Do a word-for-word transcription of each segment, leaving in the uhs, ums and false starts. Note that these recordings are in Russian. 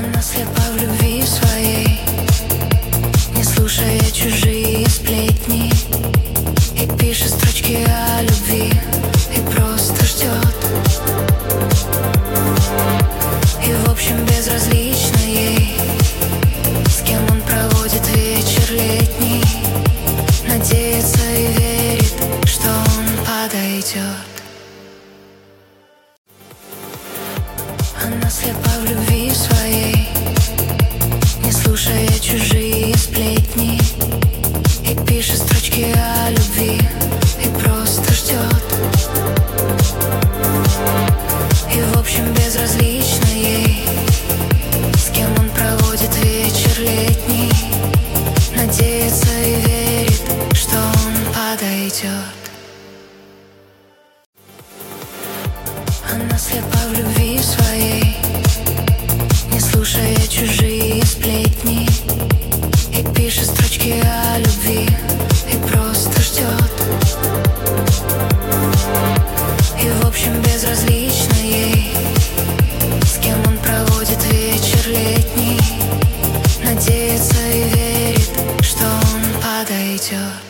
Она слепа в любви своей, не слушая чужие сплетни, и пишет строчки о любви, и просто ждет. И в общем безразлично ей, с кем он проводит вечер летний. Надеется и верит, что он подойдет. Она слепа в любви своей, не слушая чужие сплетни, и пишет строчки о любви, и просто ждет. И в общем безразлично ей, с кем он проводит вечер летний. Надеется и верит, что он подойдет. Она слепа в любви своей, не слушая чужие сплетни, и пишет строчки о любви, и просто ждет. И в общем безразлично ей, с кем он проводит вечер летний. Надеется и верит, что он подойдет.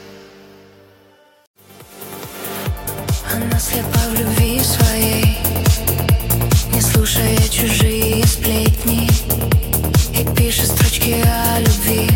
Она слепа в любви своей, не слушая чужие сплетни, и пишет строчки о